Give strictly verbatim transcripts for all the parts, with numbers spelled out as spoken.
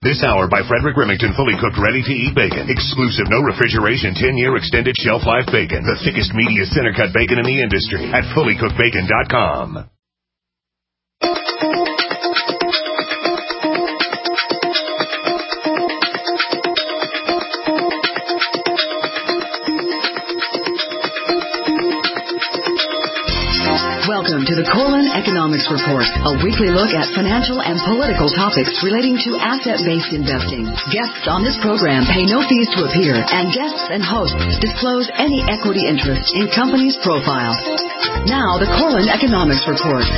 This hour by Frederick Remington, fully cooked, ready-to-eat bacon. Exclusive, no refrigeration, ten-year extended shelf life bacon. The thickest, meatiest, center-cut bacon in the industry at fully cooked bacon dot com. Welcome to the Corlin Economics Report, a weekly look at financial and political topics relating to asset-based investing. Guests on this program pay no fees to appear, and guests and hosts disclose any equity interest in company's profile. Now, the Corlin Economics Report.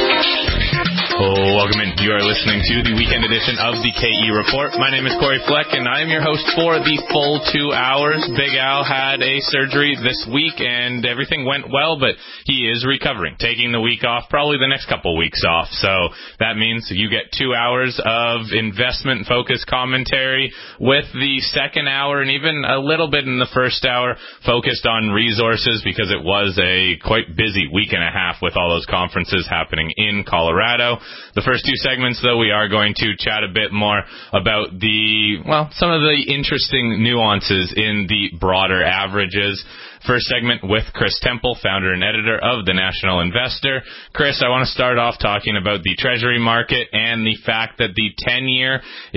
Oh, welcome in. You are listening to the weekend edition of the K E Report. My name is Corey Fleck, and I am your host for the full two hours. Big Al had a surgery this week, and everything went well, but he is recovering, taking the week off, probably the next couple weeks off. So that means you get two hours of investment-focused commentary with the second hour and even a little bit in the first hour focused on resources, because it was a quite busy week and a half with all those conferences happening in Colorado. The first two segments, though, we are going to chat a bit more about the, well, some of the interesting nuances in the broader averages. First segment with Chris Temple, founder and editor of The National Investor. Chris, I want to start off talking about the Treasury market and the fact that the ten-year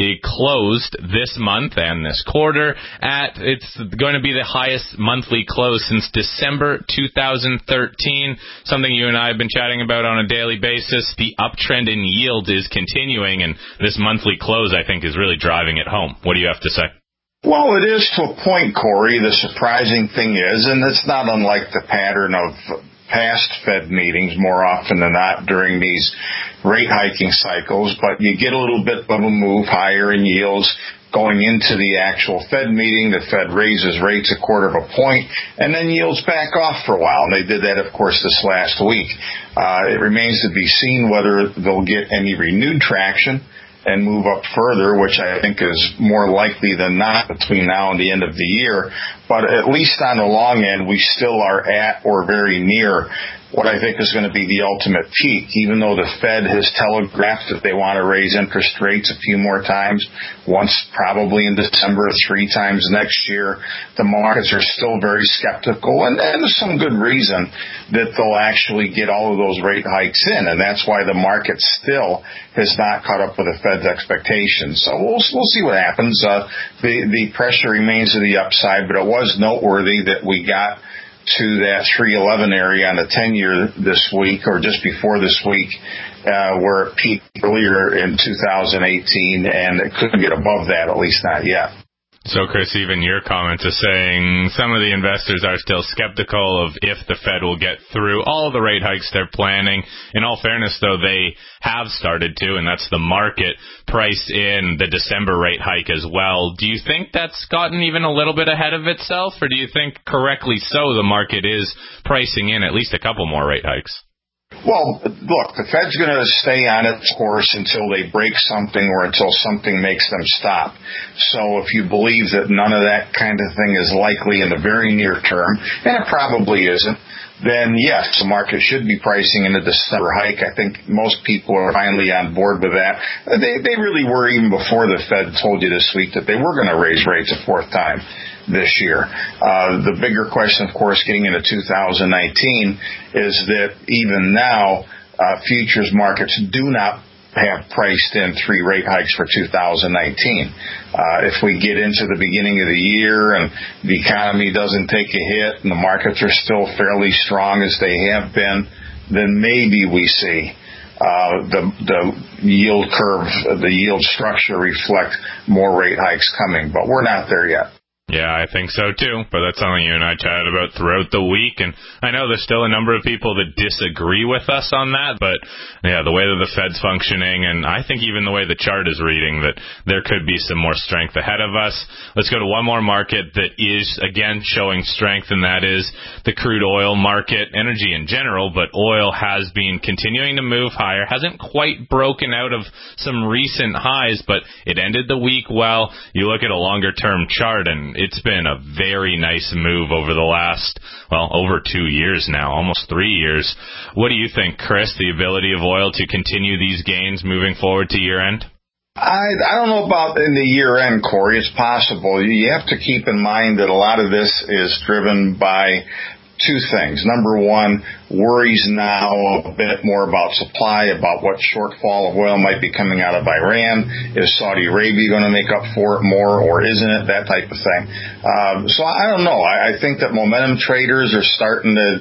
closed this month and this quarter at, it's going to be the highest monthly close since December two thousand thirteen, something you and I have been chatting about on a daily basis. The uptrend in yield is continuing, and this monthly close, I think, is really driving it home. What do you have to say? Well, it is to a point, Corey. The surprising thing is, and it's not unlike the pattern of past Fed meetings more often than not during these rate hiking cycles, but you get a little bit of a move higher in yields going into the actual Fed meeting. The Fed raises rates a quarter of a point, and then yields back off for a while. And they did that, of course, this last week. Uh, it remains to be seen whether they'll get any renewed traction and move up further, which I think is more likely than not between now and the end of the year. But at least on the long end, we still are at or very near what I think is going to be the ultimate peak, even though the Fed has telegraphed that they want to raise interest rates a few more times, once probably in December, three times next year. The markets are still very skeptical, and, and there's some good reason that they'll actually get all of those rate hikes in, and that's why the market still has not caught up with the Fed's expectations. So we'll, we'll see what happens. Uh, the, the pressure remains to the upside, but it was noteworthy that we got to that three eleven area on the ten-year this week, or just before this week, uh, where it peaked earlier in two thousand eighteen, and it couldn't get above that, at least not yet. So, Chris, even your comments are saying some of the investors are still skeptical of if the Fed will get through all the rate hikes they're planning. In all fairness, though, they have started to, and that's the market priced in the December rate hike as well. Do you think that's gotten even a little bit ahead of itself, or do you think correctly so the market is pricing in at least a couple more rate hikes? Well, look, the Fed's going to stay on its course until they break something or until something makes them stop. So if you believe that none of that kind of thing is likely in the very near term, and it probably isn't, then yes, the market should be pricing in a December hike. I think most people are finally on board with that. They, they really were even before the Fed told you this week that they were going to raise rates a fourth time this year. Uh, the bigger question, of course, getting into two thousand nineteen is that even now, uh, futures markets do not have priced in three rate hikes for two thousand nineteen. Uh, if we get into the beginning of the year and the economy doesn't take a hit and the markets are still fairly strong as they have been, then maybe we see uh, the, the yield curve, the yield structure reflect more rate hikes coming. But we're not there yet. Yeah, I think so too, but that's something you and I chatted about throughout the week, and I know there's still a number of people that disagree with us on that, but yeah, the way that the Fed's functioning, and I think even the way the chart is reading, that there could be some more strength ahead of us. Let's go to one more market that is, again, showing strength, and that is the crude oil market, energy in general, but oil has been continuing to move higher, hasn't quite broken out of some recent highs, but it ended the week well. You look at a longer-term chart, and it's been a very nice move over the last, well, over two years now, almost three years. What do you think, Chris, the ability of oil to continue these gains moving forward to year end? I, I don't know about in the year end, Corey. It's possible. You have to keep in mind that a lot of this is driven by two things. Number one, worries now a bit more about supply, about what shortfall of oil might be coming out of Iran. Is Saudi Arabia going to make up for it more, or isn't it? That type of thing. Um, so I don't know. I, I think that momentum traders are starting to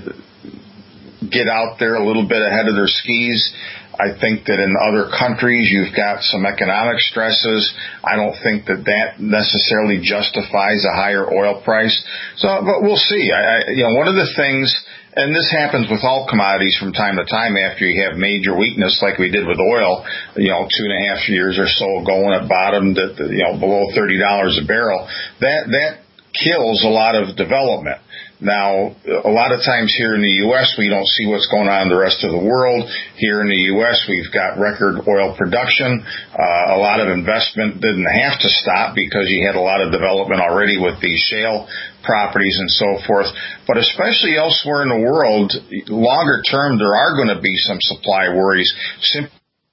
get out there a little bit ahead of their skis. I think that in other countries you've got some economic stresses. I don't think that that necessarily justifies a higher oil price. So, but we'll see. I, I, you know, one of the things, and this happens with all commodities from time to time after you have major weakness, like we did with oil, you know, two and a half years or so ago when it bottomed at, you know, below thirty dollars a barrel. That, that kills a lot of development. Now, a lot of times here in the U S, we don't see what's going on in the rest of the world. Here in the U S, we've got record oil production. Uh, a lot of investment didn't have to stop because you had a lot of development already with these shale properties and so forth. But especially elsewhere in the world, longer term, there are going to be some supply worries simply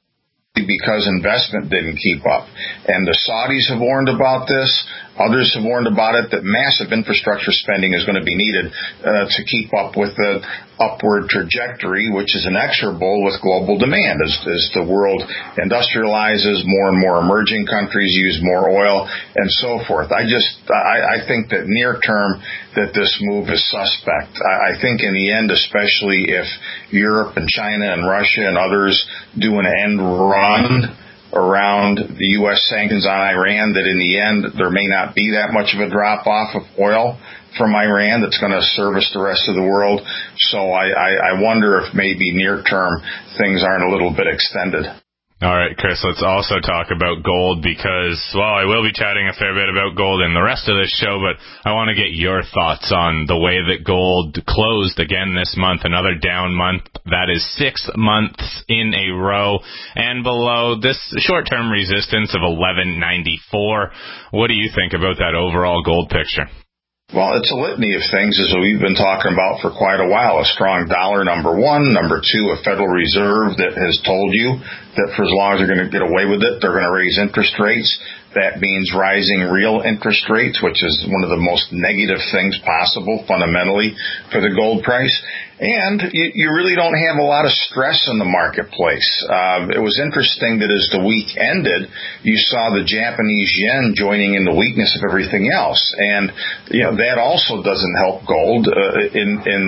because investment didn't keep up. And the Saudis have warned about this. Others have warned about it, that massive infrastructure spending is going to be needed uh, to keep up with the upward trajectory, which is inexorable with global demand. As, as the world industrializes, more and more emerging countries use more oil, and so forth. I just, I, I think that near term that this move is suspect. I, I think in the end, especially if Europe and China and Russia and others do an end run around the U S sanctions on Iran, that in the end there may not be that much of a drop-off of oil from Iran that's going to service the rest of the world. So I, I, I wonder if maybe near-term things aren't a little bit extended. All right, Chris, let's also talk about gold because, well, I will be chatting a fair bit about gold in the rest of this show, but I want to get your thoughts on the way that gold closed again this month, another down month. That is six months in a row and below this short-term resistance of eleven ninety-four. What do you think about that overall gold picture? Well, it's a litany of things, as we've been talking about for quite a while. A strong dollar, number one. Number two, a Federal Reserve that has told you that for as long as they're going to get away with it, they're going to raise interest rates. That means rising real interest rates, which is one of the most negative things possible fundamentally for the gold price. And you, you really don't have a lot of stress in the marketplace. Uh, it was interesting that as the week ended, you saw the Japanese yen joining in the weakness of everything else. And, you know, that also doesn't help gold uh, in, in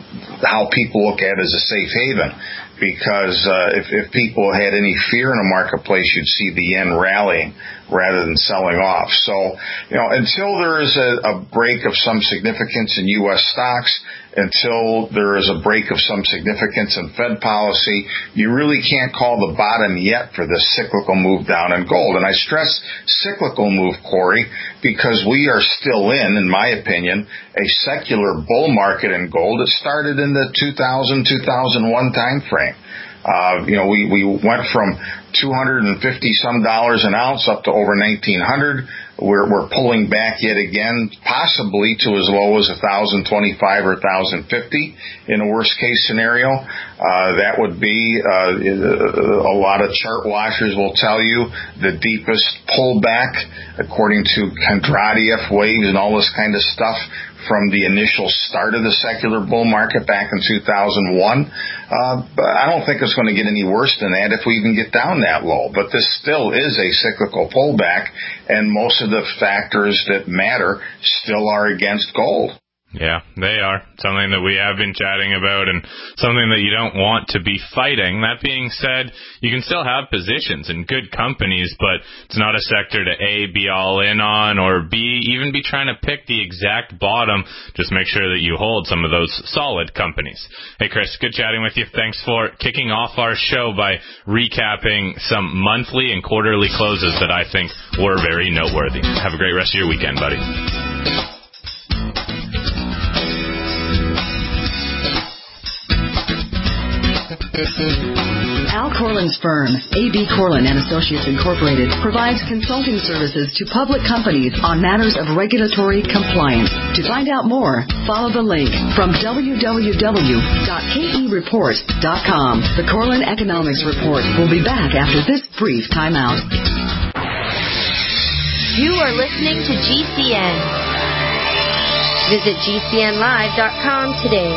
how people look at it as a safe haven. Because uh, if, if people had any fear in the marketplace, you'd see the yen rallying rather than selling off. So, you know, until there is a, a break of some significance in U S stocks, until there is a break of some significance in Fed policy, you really can't call the bottom yet for this cyclical move down in gold. And I stress cyclical move, Corey, because we are still in, in my opinion, a secular bull market in gold. It started in the two thousand, two thousand one time frame. Uh, you know, we, we went from two hundred fifty some dollars an ounce up to over nineteen hundred. We're, we're pulling back yet again, possibly to as low as one thousand twenty-five or one thousand fifty in a worst case scenario. Uh, that would be, uh, a lot of chart watchers will tell you the deepest pullback according to Kondratiev waves and all this kind of stuff from the initial start of the secular bull market back in two thousand one. Uh, but I don't think it's going to get any worse than that if we even get down that low. But this still is a cyclical pullback, and most of the factors that matter still are against gold. Yeah, they are. Something that we have been chatting about and something that you don't want to be fighting. That being said, you can still have positions in good companies, but it's not a sector to A, be all in on, or B, even be trying to pick the exact bottom. Just make sure that you hold some of those solid companies. Hey, Chris, good chatting with you. Thanks for kicking off our show by recapping some monthly and quarterly closes that I think were very noteworthy. Have a great rest of your weekend, buddy. Al Corlin's firm, A B Corlin and Associates Incorporated, provides consulting services to public companies on matters of regulatory compliance. To find out more, follow the link from w w w dot k e report dot com. The Corlin Economics Report will be back after this brief timeout. You are listening to G C N. Visit G C N live dot com today.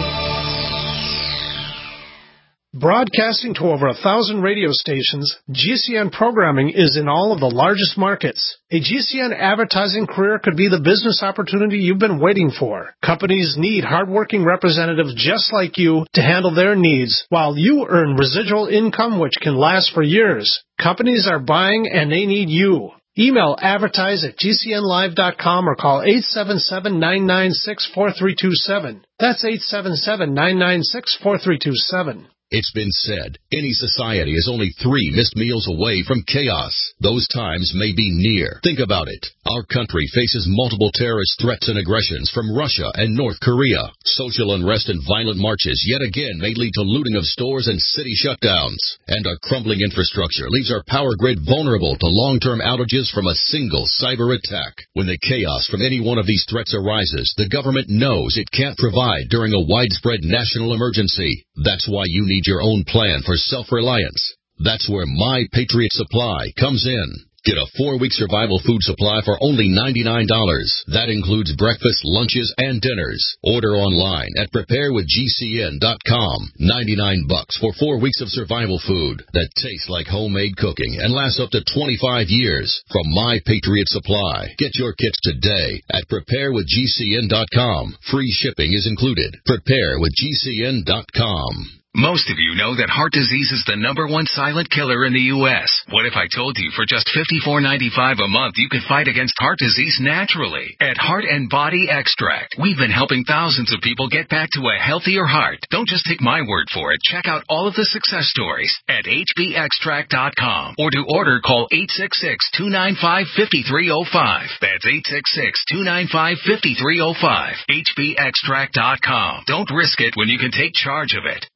Broadcasting to over a thousand radio stations, G C N programming is in all of the largest markets. A G C N advertising career could be the business opportunity you've been waiting for. Companies need hardworking representatives just like you to handle their needs, while you earn residual income which can last for years. Companies are buying and they need you. Email advertise at G C N live dot com or call eight seven seven, nine nine six, four three two seven. That's eight seven seven, nine nine six, four three two seven. It's been said, any society is only three missed meals away from chaos. Those times may be near. Think about it. Our country faces multiple terrorist threats and aggressions from Russia and North Korea. Social unrest and violent marches yet again may lead to looting of stores and city shutdowns. And our crumbling infrastructure leaves our power grid vulnerable to long-term outages from a single cyber attack. When the chaos from any one of these threats arises, the government knows it can't provide during a widespread national emergency. That's why you need your own plan for self-reliance. That's where My Patriot Supply comes in. Get a four-week survival food supply for only ninety-nine dollars. That includes breakfast, lunches, and dinners. Order online at prepare with G C N dot com. ninety-nine bucks for four weeks of survival food that tastes like homemade cooking and lasts up to twenty-five years from My Patriot Supply. Get your kits today at prepare with G C N dot com. Free shipping is included. prepare with G C N dot com. Most of you know that heart disease is the number one silent killer in the U S What if I told you for just fifty-four ninety-five a month you could fight against heart disease naturally? At Heart and Body Extract, we've been helping thousands of people get back to a healthier heart. Don't just take my word for it. Check out all of the success stories at H B extract dot com. Or to order, call eight six six, two nine five, five three zero five. That's eight six six, two nine five, five three zero five. H B extract dot com. Don't risk it when you can take charge of it.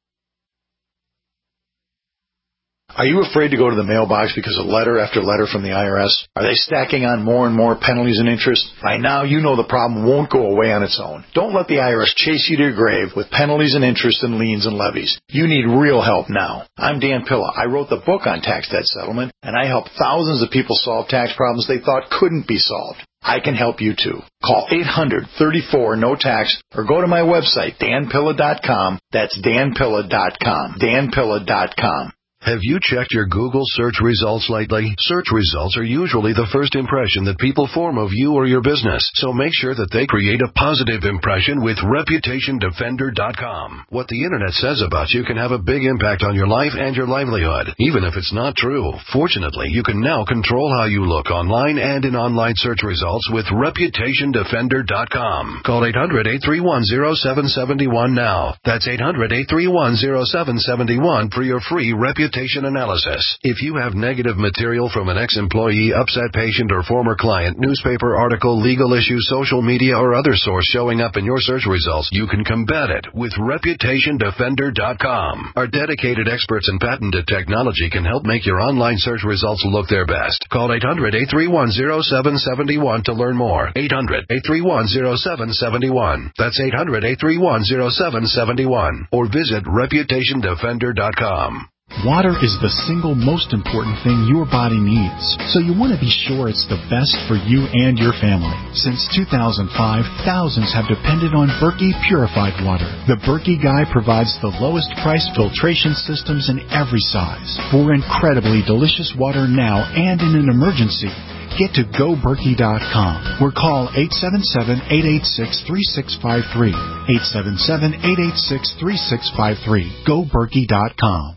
Are you afraid to go to the mailbox because of letter after letter from the I R S? Are they stacking on more and more penalties and interest? By now, you know the problem won't go away on its own. Don't let the I R S chase you to your grave with penalties and interest and liens and levies. You need real help now. I'm Dan Pilla. I wrote the book on tax debt settlement, and I help thousands of people solve tax problems they thought couldn't be solved. I can help you too. Call eight hundred, thirty-four, no tax or go to my website, dan pilla dot com. That's dan pilla dot com. dan pilla dot com. Have you checked your Google search results lately? Search results are usually the first impression that people form of you or your business, so make sure that they create a positive impression with reputation defender dot com. What the internet says about you can have a big impact on your life and your livelihood, even if it's not true. Fortunately, you can now control how you look online and in online search results with reputation defender dot com. Call eight hundred, eight three one, zero seven seven one now. That's eight hundred, eight three one, zero seven seven one for your free reputation analysis. If you have negative material from an ex-employee, upset patient, or former client, newspaper article, legal issue, social media, or other source showing up in your search results, you can combat it with reputation defender dot com. Our dedicated experts in patented technology can help make your online search results look their best. Call eight hundred, eight three one, zero seven seven one to learn more. eight hundred, eight three one, zero seven seven one. That's eight hundred, eight three one, zero seven seven one. Or visit reputation defender dot com. Water is the single most important thing your body needs, so you want to be sure it's the best for you and your family. Since two thousand five, thousands have depended on Berkey purified water. The Berkey Guy provides the lowest price filtration systems in every size. For incredibly delicious water now and in an emergency, get to go berkey dot com or call eight seven seven, eight eight six, three six five three. eight seven seven, eight eight six, three six five three. go berkey dot com.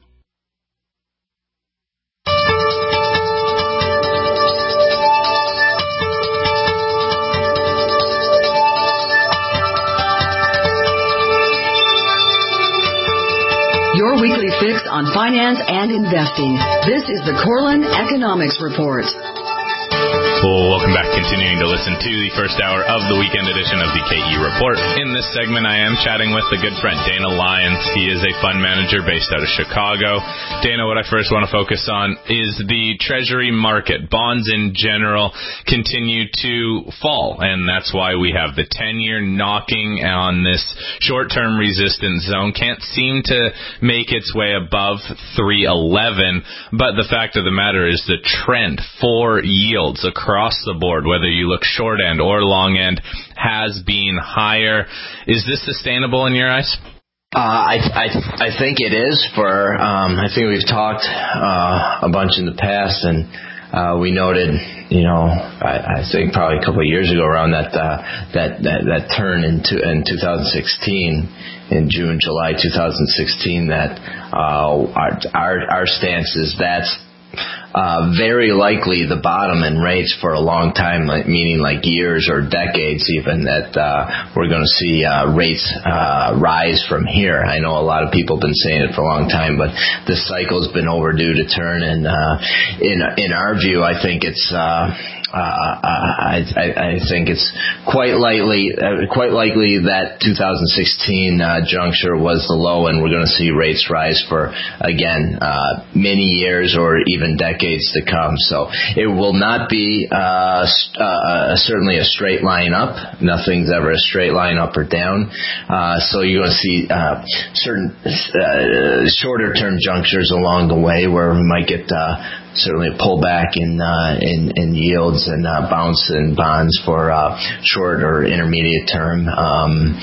Your weekly fix on finance and investing. This is the Corlin Economics Report. Well, welcome back. Continuing to listen to the first hour of the weekend edition of the K E Report. In this segment, I am chatting with a good friend, Dana Lyons. He is a fund manager based out of Chicago. Dana, what I first want to focus on is the Treasury market. Bonds in general continue to fall, and that's why we have the ten-year knocking on this short-term resistance zone. Can't seem to make its way above three eleven, but the fact of the matter is the trend for yields across across the board, whether you look short end or long end, has been higher. Is this sustainable in your eyes? Uh, I, I I think it is. For um, I think we've talked uh, a bunch in the past, and uh, we noted, you know, I, I think probably a couple of years ago around that uh, that, that that turn in, to, in two thousand sixteen, in June, July two thousand sixteen, that uh, our, our our stance is that's Uh, very likely the bottom in rates for a long time, like, meaning like years or decades even, that uh, we're going to see uh, rates uh, rise from here. I know a lot of people have been saying it for a long time, but this cycle's been overdue to turn, and uh, in in our view, I think it's uh, uh, I, I think it's quite likely uh, quite likely that two thousand sixteen uh, juncture was the low, and we're going to see rates rise for again uh, many years or even decades to come. So it will not be uh, uh, certainly a straight line up. Nothing's ever a straight line up or down. Uh, so you're going to see uh, certain uh, shorter term junctures along the way where we might get uh, certainly a pullback in uh, in, in yields and uh, bounce in bonds for uh, short or intermediate term um,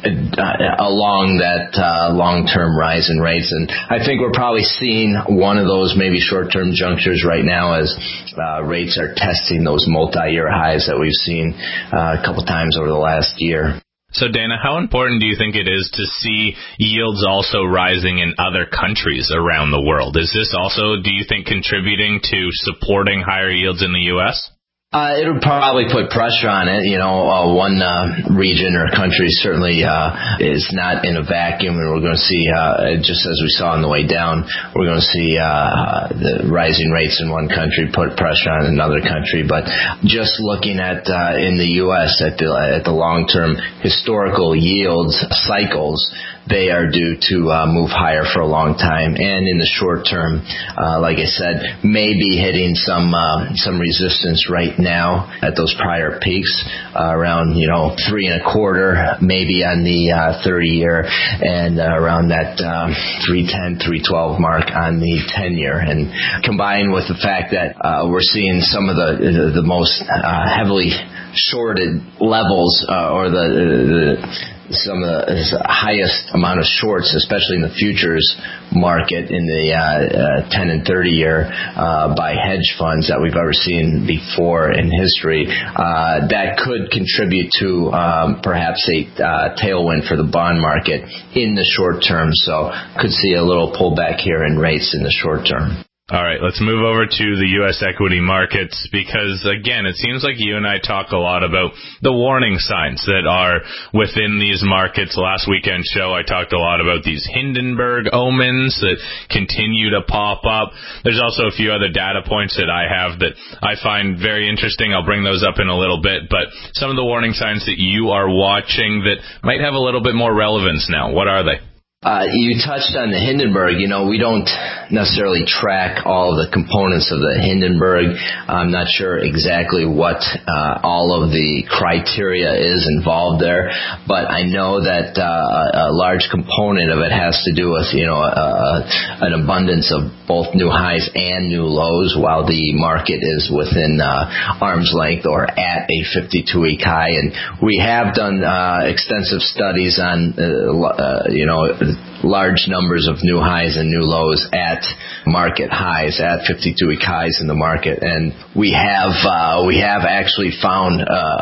uh, along that uh, long-term rise in rates. And I think we're probably seeing one of those maybe short-term junctures right now as uh, rates are testing those multi-year highs that we've seen uh, a couple times over the last year. So, Dana, how important do you think it is to see yields also rising in other countries around the world? Is this also, do you think, contributing to supporting higher yields in the U S? Uh, it would probably put pressure on it. You know, uh, one uh, region or country certainly uh, is not in a vacuum, and we're going to see, uh, just as we saw on the way down, we're going to see uh, the rising rates in one country put pressure on another country. But just looking at uh, in the U S at the at the long-term historical yields cycles, they are due to uh, move higher for a long time, and in the short term, uh, like I said, maybe hitting some uh, some resistance right now at those prior peaks uh, around you know three and a quarter, maybe on the uh, thirty year, and uh, around that um, three ten, three twelve mark on the ten year, and combined with the fact that uh, we're seeing some of the the, the most uh, heavily shorted levels uh, or the, the some of the highest amount of shorts, especially in the futures market in the uh, uh, ten and thirty year uh, by hedge funds that we've ever seen before in history. Uh, that could contribute to um, perhaps a uh, tailwind for the bond market in the short term. So could see a little pullback here in rates in the short term. All right, let's move over to the U S equity markets because, again, it seems like you and I talk a lot about the warning signs that are within these markets. Last weekend's show, I talked a lot about these Hindenburg omens that continue to pop up. There's also a few other data points that I have that I find very interesting. I'll bring those up in a little bit, but some of the warning signs that you are watching that might have a little bit more relevance now, what are they? Uh, you touched on the Hindenburg. You know, we don't necessarily track all of the components of the Hindenburg. I'm not sure exactly what uh, all of the criteria is involved there, but I know that uh, a large component of it has to do with, you know, uh, an abundance of both new highs and new lows while the market is within uh, arm's length or at a fifty-two week high. And we have done uh, extensive studies on, uh, uh, you know, large numbers of new highs and new lows at market highs, at fifty-two week highs in the market, and we have uh, we have actually found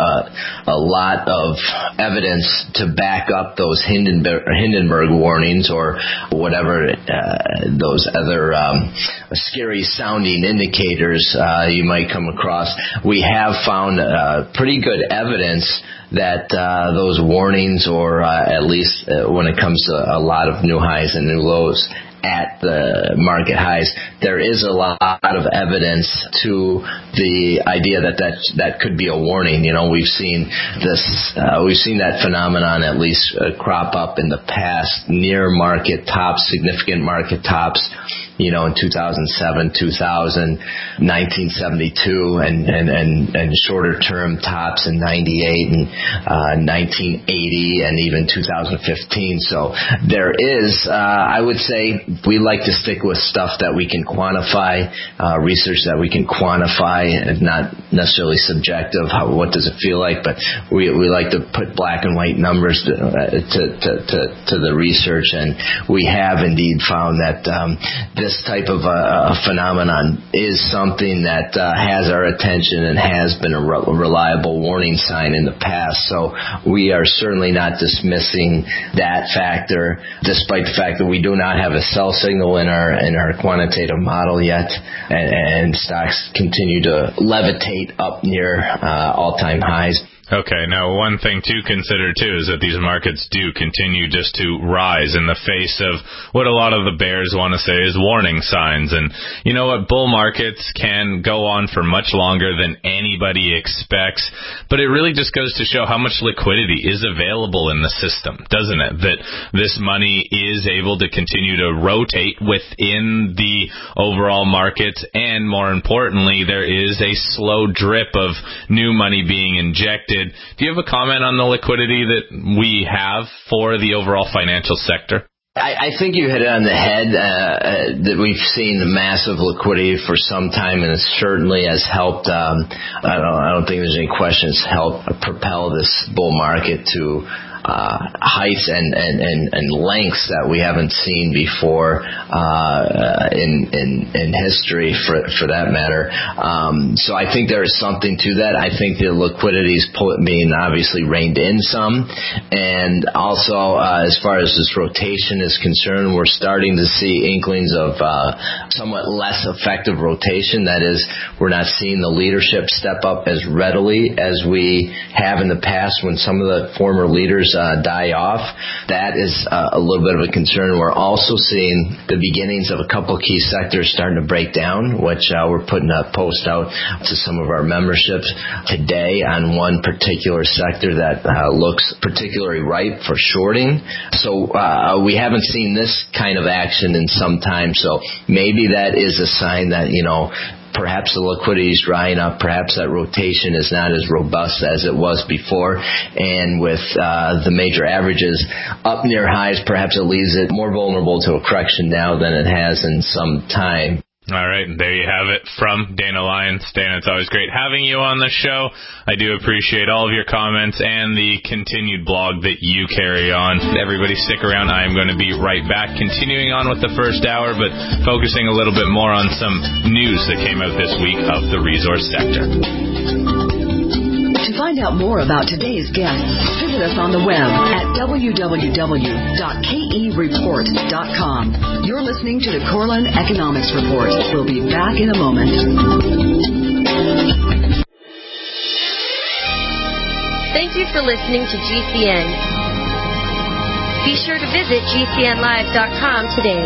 uh, a lot of evidence to back up those Hindenburg, Hindenburg warnings or whatever uh, those other um, scary sounding indicators uh, you might come across. We have found uh, pretty good evidence that uh, those warnings, or uh, at least uh, when it comes to a lot of new highs and new lows at the market highs, there is a lot of evidence to the idea that that, that could be a warning. You know, we've seen this, uh, we've seen that phenomenon at least uh, crop up in the past near market tops, significant market tops. you know, in two thousand seven, two thousand, nineteen seventy-two, and, and, and, and shorter term tops in ninety-eight and uh, nineteen eighty and even two thousand fifteen. So there is, uh, I would say, we like to stick with stuff that we can quantify, uh, research that we can quantify, and not necessarily subjective. How, what does it feel like? But we we like to put black and white numbers to to to, to, to the research, and we have indeed found that um, this type of a, a phenomenon is something that uh, has our attention and has been a re- reliable warning sign in the past. So we are certainly not dismissing that factor, despite the fact that we do not have a sell signal in our in our quantitative model yet, and, and stocks continue to levitate up near uh, all-time highs. Okay, now one thing to consider, too, is that these markets do continue just to rise in the face of what a lot of the bears want to say is warning signs. And you know what? Bull markets can go on for much longer than anybody expects, but it really just goes to show how much liquidity is available in the system, doesn't it? That this money is able to continue to rotate within the overall markets, and more importantly, there is a slow drip of new money being injected. Do you have a comment on the liquidity that we have for the overall financial sector? I, I think you hit it on the head, uh, uh, that we've seen the massive liquidity for some time, and it certainly has helped, um, I don't, I don't think there's any question, it's helped propel this bull market to Uh, heights and, and, and, and lengths that we haven't seen before uh, in, in in history, for for that matter. Um, so I think there is something to that. I think the liquidity is being obviously reined in some, and also uh, as far as this rotation is concerned, we're starting to see inklings of uh, somewhat less effective rotation. That is, we're not seeing the leadership step up as readily as we have in the past when some of the former leaders Uh, die off. That is uh, a little bit of a concern. We're also seeing the beginnings of a couple key sectors starting to break down, which uh, we're putting a post out to some of our memberships today on one particular sector that uh, looks particularly ripe for shorting. So uh, we haven't seen this kind of action in some time. So maybe that is a sign that, you know, perhaps the liquidity is drying up. Perhaps that rotation is not as robust as it was before. And with uh, the major averages up near highs, perhaps it leaves it more vulnerable to a correction now than it has in some time. All right, there you have it from Dana Lyons. Dana, it's always great having you on the show. I do appreciate all of your comments and the continued blog that you carry on. Everybody stick around. I am going to be right back, continuing on with the first hour, but focusing a little bit more on some news that came out this week of the resource sector. To find out more about today's guests, visit us on the web at w w w dot k e report dot com. You're listening to the Corlin Economics Report. We'll be back in a moment. Thank you for listening to G C N. Be sure to visit g c n live dot com today.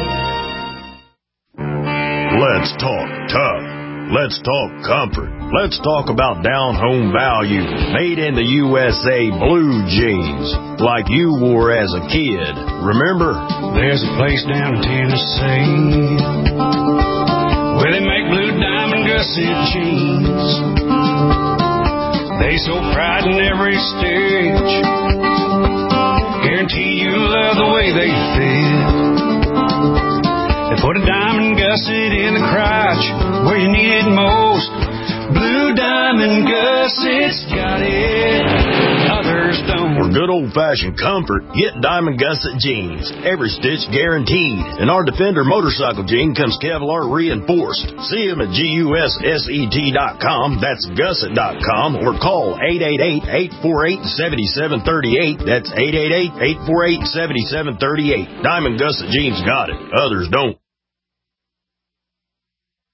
Let's talk tough. Let's talk comfort. Let's talk about down-home value, made in the U S A blue jeans, like you wore as a kid. Remember? There's a place down in Tennessee where they make blue diamond gusset jeans. They so pride in every stitch, guarantee you love the way they fit. They put a diamond gusset in the crotch where you need it most. Blue diamond gussets got it, others don't. For good old-fashioned comfort, get Diamond Gusset jeans. Every stitch guaranteed. And our Defender motorcycle jean comes Kevlar reinforced. See them at gusset dot com. That's gusset dot com. Or call eight eight eight, eight four eight, seven seven three eight. That's eight eight eight, eight four eight, seven seven three eight. Diamond Gusset jeans got it, others don't.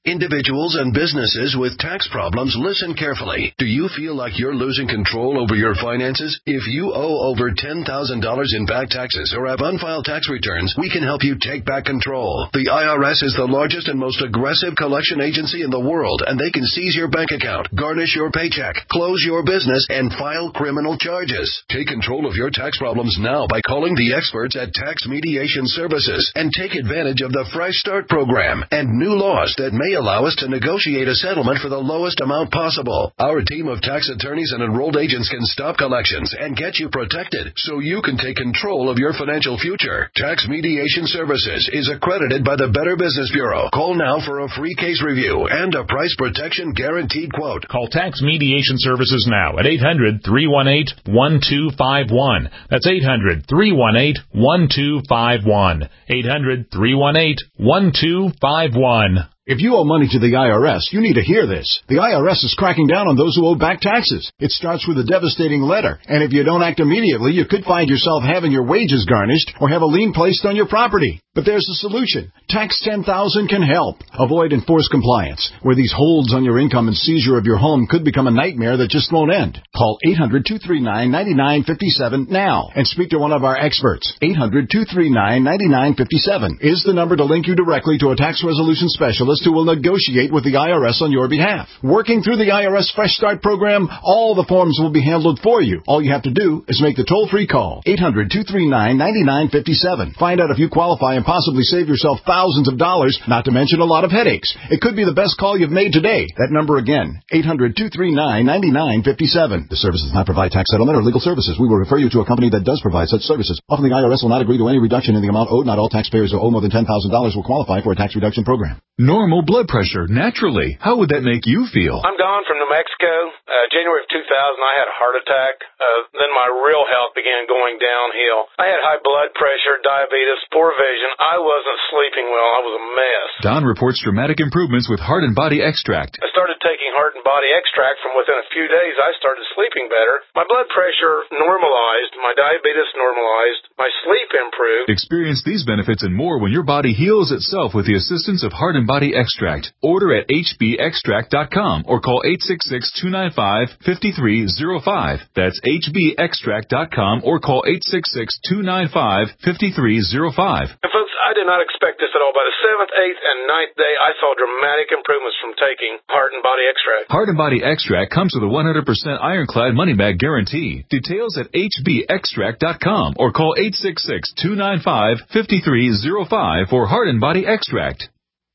Individuals and businesses with tax problems, listen carefully. Do you feel like you're losing control over your finances? If you owe over ten thousand dollars in back taxes or have unfiled tax returns, we can help you take back control. The I R S is the largest and most aggressive collection agency in the world, and they can seize your bank account, garnish your paycheck, close your business, and file criminal charges. Take control of your tax problems now by calling the experts at Tax Mediation Services and take advantage of the Fresh Start program and new laws that may allow us to negotiate a settlement for the lowest amount possible. Our team of tax attorneys and enrolled agents can stop collections and get you protected so you can take control of your financial future. Tax Mediation Services is accredited by the Better Business Bureau. Call now for a free case review and a price protection guaranteed quote. Call Tax Mediation Services now at eight hundred, three one eight, one two five one. That's eight hundred, three one eight, one two five one. eight hundred, three one eight, one two five one. If you owe money to the I R S, you need to hear this. The I R S is cracking down on those who owe back taxes. It starts with a devastating letter, and if you don't act immediately, you could find yourself having your wages garnished or have a lien placed on your property. But there's a solution. Tax ten thousand can help. Avoid enforced compliance, where these holds on your income and seizure of your home could become a nightmare that just won't end. Call eight hundred, two three nine, nine nine five seven now and speak to one of our experts. eight hundred, two three nine, nine nine five seven is the number to link you directly to a tax resolution specialist who will negotiate with the I R S on your behalf. Working through the I R S Fresh Start program, all the forms will be handled for you. All you have to do is make the toll-free call. eight hundred, two three nine, nine nine five seven. Find out if you qualify and possibly save yourself thousands of dollars, not to mention a lot of headaches. It could be the best call you've made today. That number again, eight hundred, two three nine, nine nine five seven. The service does not provide tax settlement or legal services. We will refer you to a company that does provide such services. Often the I R S will not agree to any reduction in the amount owed. Not all taxpayers who owe more than ten thousand dollars will qualify for a tax reduction program. Normal blood pressure, naturally. How would that make you feel? I'm Don from New Mexico. Uh, January of two thousand, I had a heart attack. Uh, then my real health began going downhill. I had high blood pressure, diabetes, poor vision. I wasn't sleeping well. I was a mess. Don reports dramatic improvements with Heart and Body Extract. I started taking Heart and Body Extract. From within a few days, I started sleeping better. My blood pressure normalized. My diabetes normalized. My sleep improved. Experience these benefits and more when your body heals itself with the assistance of Heart and Body Extract. Order at h b extract dot com or call eight six six, two nine five, five three zero five. That's h b extract dot com or call eight six six, two nine five, five three zero five. And folks, I did not expect this at all. By the seventh, eighth, and ninth day, I saw dramatic improvements from taking Heart and Body Extract. Heart and Body Extract comes with a one hundred percent ironclad money-back guarantee. Details at h b extract dot com or call eight six six, two nine five, five three zero five for Heart and Body Extract.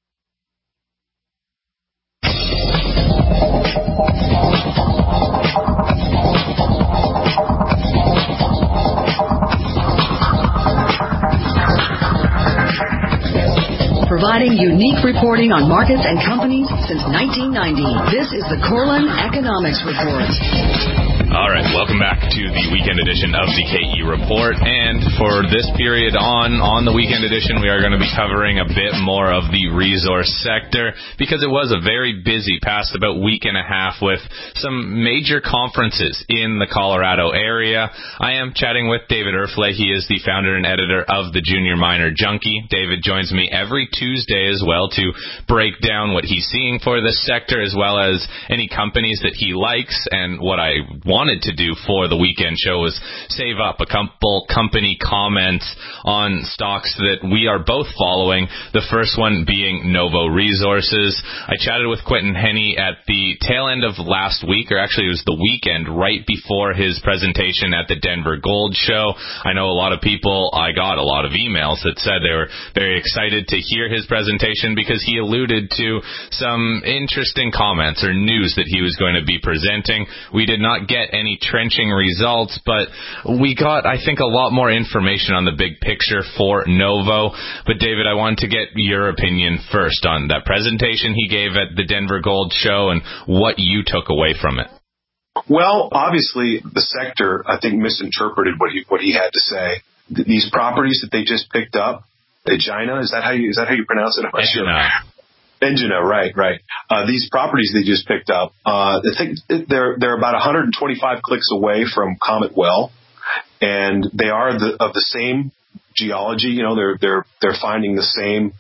Providing unique reporting on markets and companies since nineteen ninety. This is the Corlin Economics Report. All right, welcome back to the weekend edition of the K E Report. And for this period on, on the weekend edition, we are going to be covering a bit more of the resource sector because it was a very busy past about week and a half with some major conferences in the Colorado area. I am chatting with David Erfle. He is the founder and editor of the Junior Miner Junkie. David joins me every Tuesday as well to break down what he's seeing for this sector as well as any companies that he likes. And what I want wanted to do for the weekend show was save up a couple company comments on stocks that we are both following, the first one being Novo Resources. I chatted with Quentin Henney at the tail end of last week, or actually it was the weekend right before his presentation at the Denver Gold Show. I know a lot of people, I got a lot of emails that said they were very excited to hear his presentation because he alluded to some interesting comments or news that he was going to be presenting. We did not get any trenching results, but we got, I think, a lot more information on the big picture for Novo. But David, I wanted to get your opinion first on that presentation he gave at the Denver Gold Show and what you took away from it. Well, obviously, the sector, I think, misinterpreted what he what he had to say. These properties that they just picked up, Egina, is that how you is that how you pronounce it? I'm not sure. Engina, right, right. Uh, these properties they just picked up, uh, I think they're they're about one hundred twenty-five clicks away from Comet Well, and they are the, of the same geology. You know, they're they're they're finding the same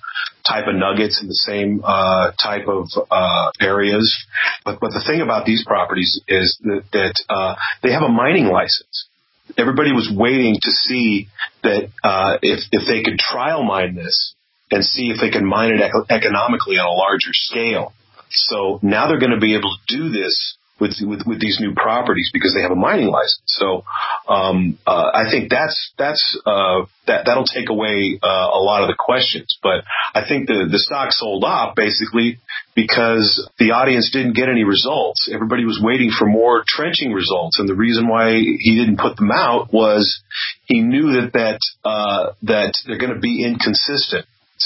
type of nuggets in the same uh, type of uh, areas. But but the thing about these properties is that, that uh, they have a mining license. Everybody was waiting to see that uh, if if they could trial mine this and see if they can mine it ec- economically on a larger scale. So now they're going to be able to do this with, with, with these new properties because they have a mining license. So, um, uh, I think that's, that's, uh, that, that'll take away, uh, a lot of the questions. But I think the, the stock sold off basically because the audience didn't get any results. Everybody was waiting for more trenching results. And the reason why he didn't put them out was he knew that, that, uh, that they're going to be inconsistent.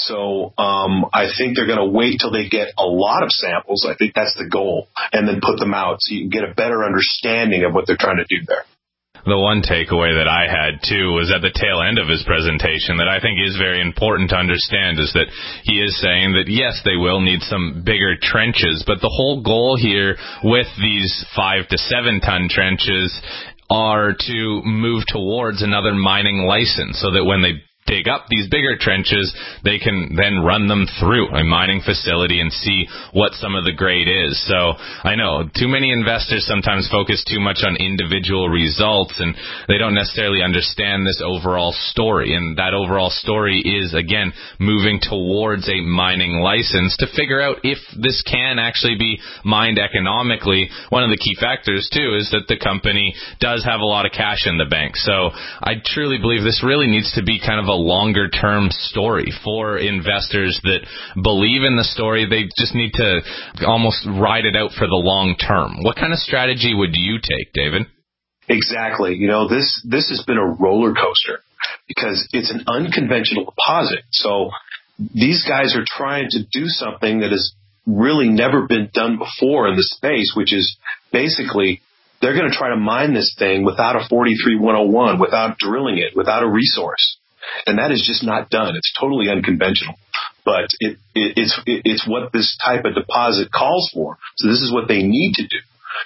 So um, I think they're going to wait till they get a lot of samples. I think that's the goal, and then put them out so you can get a better understanding of what they're trying to do there. The one takeaway that I had, too, was at the tail end of his presentation that I think is very important to understand is that he is saying that, yes, they will need some bigger trenches, but the whole goal here with these five to seven ton trenches are to move towards another mining license so that when they dig up these bigger trenches, they can then run them through a mining facility and see what some of the grade is. So I know too many investors sometimes focus too much on individual results and they don't necessarily understand this overall story. And that overall story is, again, moving towards a mining license to figure out if this can actually be mined economically. One of the key factors, too, is that the company does have a lot of cash in the bank. So I truly believe this really needs to be kind of a longer-term story for investors that believe in the story. They just need to almost ride it out for the long term. What kind of strategy would you take, David? Exactly. You know, this this has been a roller coaster because it's an unconventional deposit. So these guys are trying to do something that has really never been done before in the space, which is basically they're going to try to mine this thing without a forty-three one oh one, without drilling it, without a resource. And that is just not done. It's totally unconventional. But it, it, it's it, it's what this type of deposit calls for. So this is what they need to do.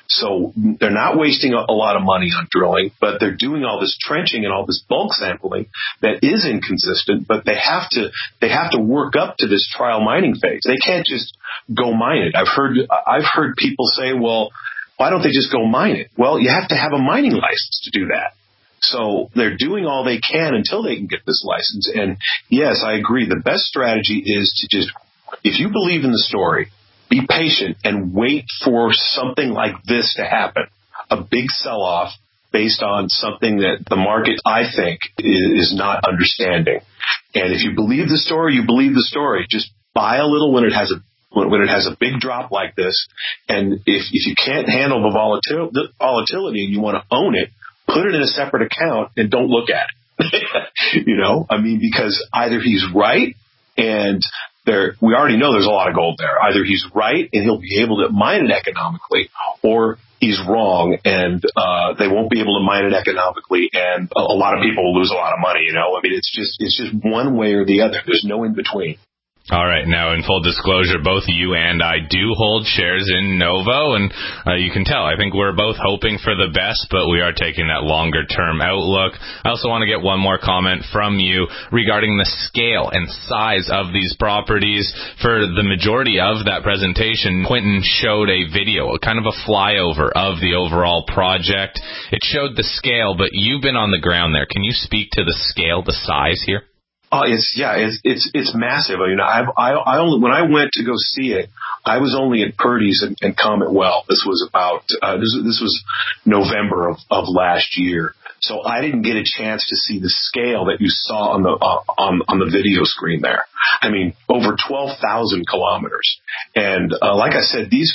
So they're not wasting a, a lot of money on drilling, but they're doing all this trenching and all this bulk sampling that is inconsistent, but they have to they have to work up to this trial mining phase. They can't just go mine it. I've heard I've heard people say, well, why don't they just go mine it? Well, you have to have a mining license to do that. So they're doing all they can until they can get this license. And yes, I agree. The best strategy is to just, if you believe in the story, be patient and wait for something like this to happen, a big sell-off based on something that the market, I think, is not understanding. And if you believe the story, you believe the story. Just buy a little when it has a when it has a big drop like this. And if, if you can't handle the volatil- the volatility and you want to own it, put it in a separate account and don't look at it. You know, I mean, because either he's right and there, we already know there's a lot of gold there. Either he's right and he'll be able to mine it economically, or he's wrong and uh, they won't be able to mine it economically, and a, a lot of people will lose a lot of money. You know, I mean, it's just it's just one way or the other. There's no in between. All right. Now, in full disclosure, both you and I do hold shares in Novo, and uh, you can tell. I think we're both hoping for the best, but we are taking that longer-term outlook. I also want to get one more comment from you regarding the scale and size of these properties. For the majority of that presentation, Quentin showed a video, kind of a flyover of the overall project. It showed the scale, but you've been on the ground there. Can you speak to the scale, the size here? Oh, it's yeah, it's it's it's massive. I mean, I've, I I only when I went to go see it, I was only at Purdy's and, and Comet Well. This was about uh, this this was November of, of last year, so I didn't get a chance to see the scale that you saw on the uh, on on the video screen there. I mean, over twelve thousand kilometers, and uh, like I said, these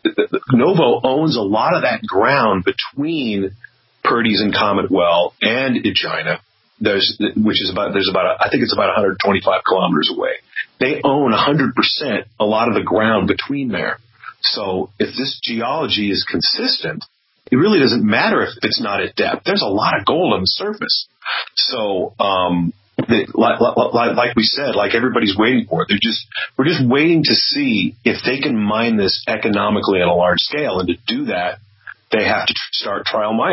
Novo owns a lot of that ground between Purdy's and Comet Well and Egina. There's, which is about, there's about, a, I think it's about one hundred twenty-five kilometers away. They own one hundred percent a lot of the ground between there. So if this geology is consistent, it really doesn't matter if it's not at depth. There's a lot of gold on the surface. So, um, they, like, like, like we said, like everybody's waiting for it. They're just, we're just waiting to see if they can mine this economically on a large scale. And to do that, they have to tr- start trial mining.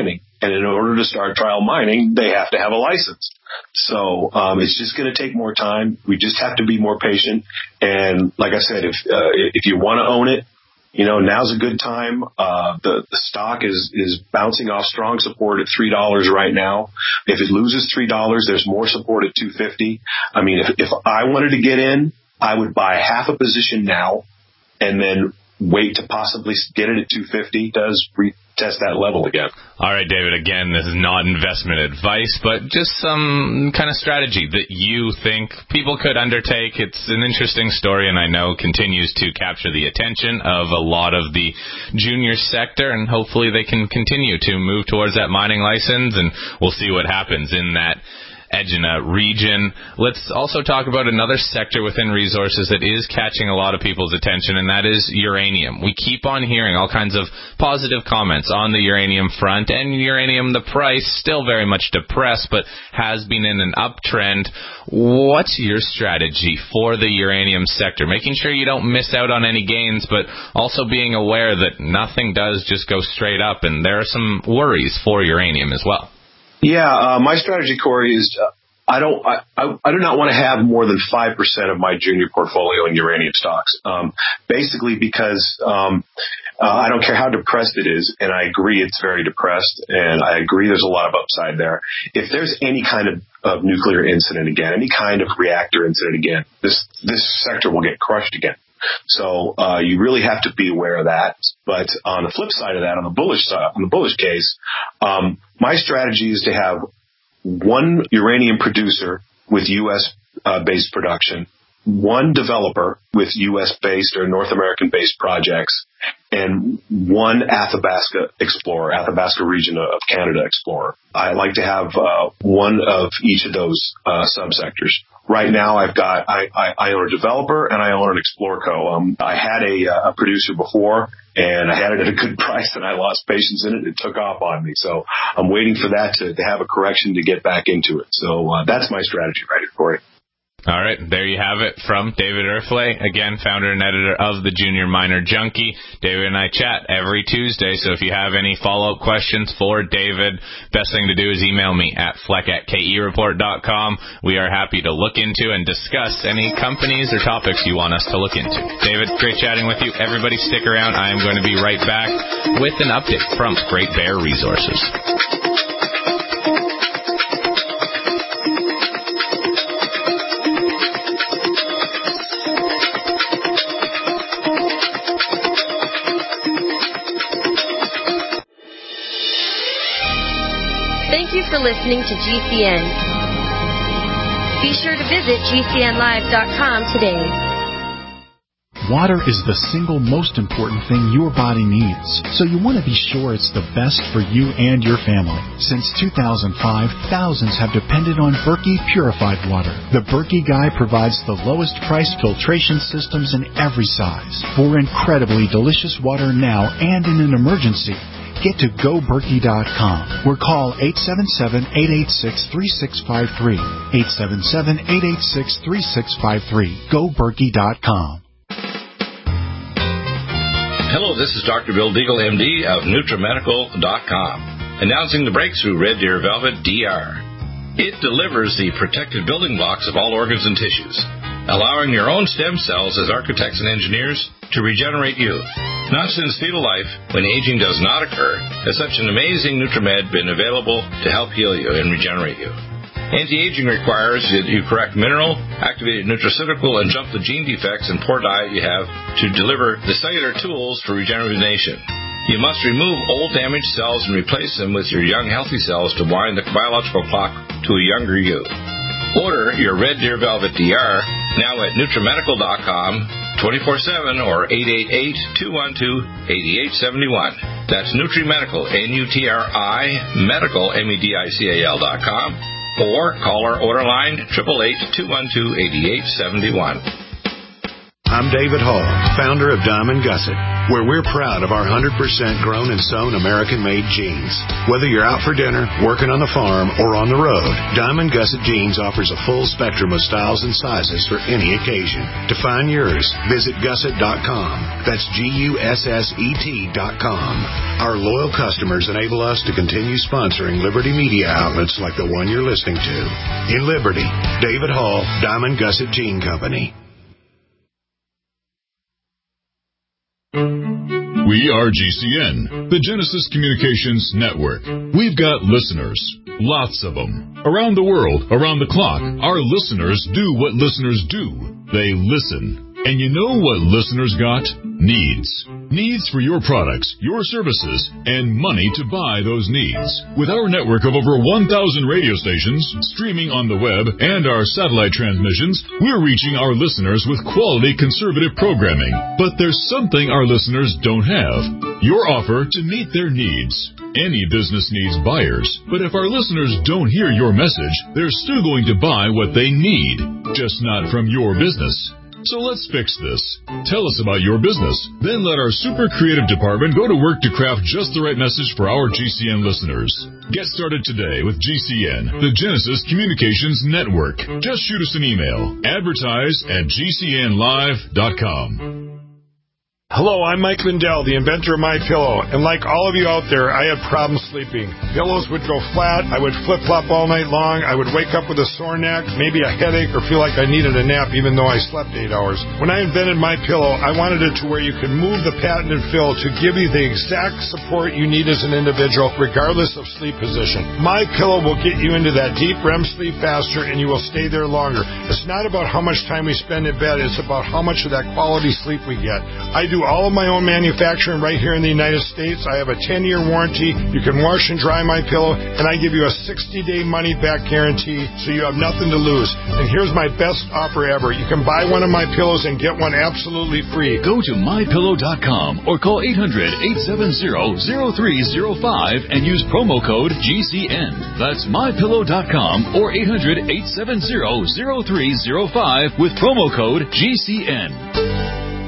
And in order to start trial mining, they have to have a license. So um, it's just going to take more time. We just have to be more patient. And like I said, if uh, if you want to own it, you know, now's a good time. Uh, the, the stock is, is bouncing off strong support at three dollars right now. If it loses three dollars, there's more support at two fifty. I mean, if, if I wanted to get in, I would buy half a position now and then wait to possibly get it at two fifty. Does retest that level again. All right, David, again, this is not investment advice, but just some kind of strategy that you think people could undertake. It's an interesting story, and I know continues to capture the attention of a lot of the junior sector, and hopefully they can continue to move towards that mining license, and we'll see what happens in that Egina region. Let's also talk about another sector within resources that is catching a lot of people's attention, and that is uranium. We keep on hearing all kinds of positive comments on the uranium front, and uranium, the price, still very much depressed, but has been in an uptrend. What's your strategy for the uranium sector? Making sure you don't miss out on any gains, but also being aware that nothing does just go straight up, and there are some worries for uranium as well. Yeah, uh, my strategy, Corey, is uh, I don't I, I, I do not want to have more than five percent of my junior portfolio in uranium stocks. Um, basically because um, uh, I don't care how depressed it is, and I agree it's very depressed, and I agree there's a lot of upside there. If there's any kind of, of nuclear incident again, any kind of reactor incident again, this this sector will get crushed again. So uh, you really have to be aware of that. But on the flip side of that, on the bullish side, on the bullish case, um, my strategy is to have one uranium producer with U S uh, based production, one developer with U S based or North American based projects, and one Athabasca explorer, Athabasca region of Canada explorer. I like to have uh, one of each of those uh, subsectors. Right now, I've got I, I, I own a developer and I own an explorer co. Um, I had a, a producer before, and I had it at a good price, and I lost patience in it. It took off on me, so I'm waiting for that to, to have a correction to get back into it. So uh, that's my strategy right here, Corey. All right, there you have it from David Erfle, again, founder and editor of the Junior Miner Junkie. David and I chat every Tuesday, so if you have any follow-up questions for David, best thing to do is email me at fleck at k e report dot com. We are happy to look into and discuss any companies or topics you want us to look into. David, great chatting with you. Everybody stick around. I am going to be right back with an update from Great Bear Resources. Thank you for listening to G C N. Be sure to visit G C N live dot com today. Water is the single most important thing your body needs, so you want to be sure it's the best for you and your family. Since two thousand five, thousands have depended on Berkey purified water. The Berkey Guy provides the lowest price filtration systems in every size for incredibly delicious water now and in an emergency. Get to go berkey dot com or call eight seven seven, eight eight six, three six five three. eight seven seven, eight eight six, three six five three. go berkey dot com. Hello, this is Doctor Bill Deagle, M D of NutriMedical dot com, announcing the breakthrough Red Deer Velvet D R. It delivers the protected building blocks of all organs and tissues, allowing your own stem cells as architects and engineers to regenerate you. Not since fetal life, when aging does not occur, has such an amazing NutriMed been available to help heal you and regenerate you. Anti-aging requires that you correct mineral, activated nutraceutical, and jump the gene defects and poor diet you have to deliver the cellular tools for regeneration. You must remove old damaged cells and replace them with your young healthy cells to wind the biological clock to a younger you. Order your Red Deer Velvet D R now at NutriMedical dot com, twenty-four seven or eight eight eight, two one two, eight eight seven one. That's NutriMedical, N U T R I, medical, M E D I C A L dot com, or call our order line, eight eight eight, two one two, eight eight seven one. I'm David Hall, founder of Diamond Gusset, where we're proud of our one hundred percent grown and sewn American-made jeans. Whether you're out for dinner, working on the farm, or on the road, Diamond Gusset Jeans offers a full spectrum of styles and sizes for any occasion. To find yours, visit gusset dot com. That's G U S S E T dot com. Our loyal customers enable us to continue sponsoring Liberty media outlets like the one you're listening to. In Liberty, David Hall, Diamond Gusset Jean Company. We are G C N, the Genesis Communications Network. We've got listeners, lots of them. Around the world, around the clock, our listeners do what listeners do. They listen. And you know what listeners got? Needs. Needs for your products, your services, and money to buy those needs. With our network of over one thousand radio stations, streaming on the web, and our satellite transmissions, we're reaching our listeners with quality conservative programming. But there's something our listeners don't have. Your offer to meet their needs. Any business needs buyers, but if our listeners don't hear your message, they're still going to buy what they need, just not from your business. So let's fix this. Tell us about your business. Then let our super creative department go to work to craft just the right message for our G C N listeners. Get started today with G C N, the Genesis Communications Network. Just shoot us an email. Advertise at G C N live dot com. Hello, I'm Mike Lindell, the inventor of MyPillow, and like all of you out there, I had problems sleeping. Pillows would go flat, I would flip-flop all night long, I would wake up with a sore neck, maybe a headache, or feel like I needed a nap even though I slept eight hours. When I invented MyPillow, I wanted it to where you could move the patented fill to give you the exact support you need as an individual, regardless of sleep position. MyPillow will get you into that deep R E M sleep faster, and you will stay there longer. It's not about how much time we spend in bed, it's about how much of that quality sleep we get. I do all of my own manufacturing right here in the United States. I have a ten-year warranty. You can wash and dry my pillow, and I give you a sixty-day money-back guarantee, so you have nothing to lose. And here's my best offer ever. You can buy one of my pillows and get one absolutely free. Go to my pillow dot com or call eight hundred, eight seven zero, zero three zero five and use promo code G C N. That's my pillow dot com or eight hundred, eight seven zero, zero three zero five with promo code G C N.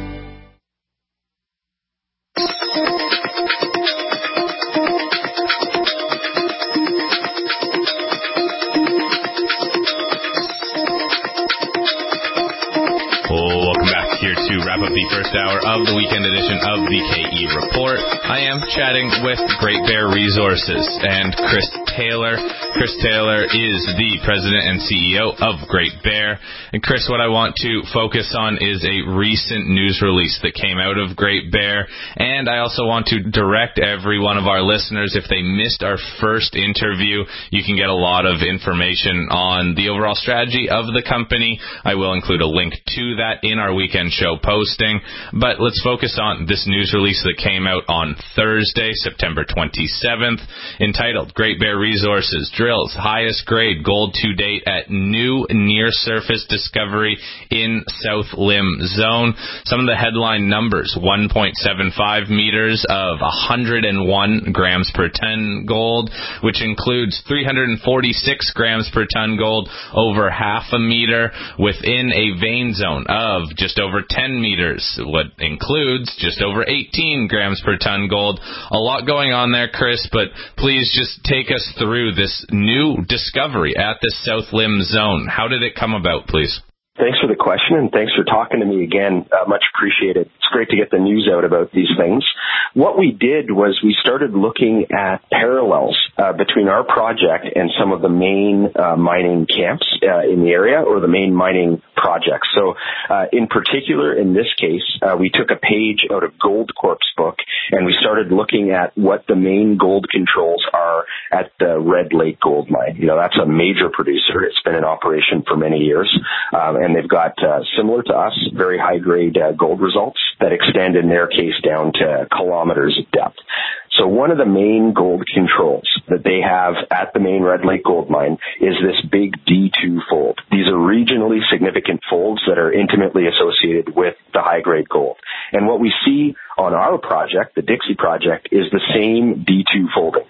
Wrap up the first hour of the weekend edition of the K E Report. I am chatting with Great Bear Resources and Chris Taylor. Chris Taylor is the president and C E O of Great Bear. And Chris, what I want to focus on is a recent news release that came out of Great Bear. And I also want to direct every one of our listeners, if they missed our first interview, you can get a lot of information on the overall strategy of the company. I will include a link to that in our weekend show posting. But let's focus on this news release that came out on Thursday, September twenty-seventh, entitled Great Bear Resources drills highest grade gold to date at new near-surface discovery in South Limb Zone. Some of the headline numbers: one point seven five meters of one hundred one grams per ton gold, which includes three hundred forty-six grams per ton gold over half a meter within a vein zone of just over ten meters, what includes just over eighteen grams per ton gold. A lot going on there, Chris, but please just take us through this new discovery at the South Limb Zone. How did it come about, please? Thanks for the question, and thanks for talking to me again. Uh, much appreciated. It's great to get the news out about these things. What we did was we started looking at parallels uh, between our project and some of the main uh, mining camps uh, in the area, or the main mining projects. So uh, in particular, in this case, uh, we took a page out of Goldcorp's book, and we started looking at what the main gold controls are at the Red Lake Gold Mine. You know, that's a major producer. It's been in operation for many years. Um, and they've got, uh, similar to us, very high-grade uh, gold results that extend, in their case, down to kilometers of depth. So one of the main gold controls that they have at the main Red Lake Gold Mine is this big D two fold. These are regionally significant folds that are intimately associated with the high-grade gold. And what we see on our project, the Dixie project, is the same D two folding. So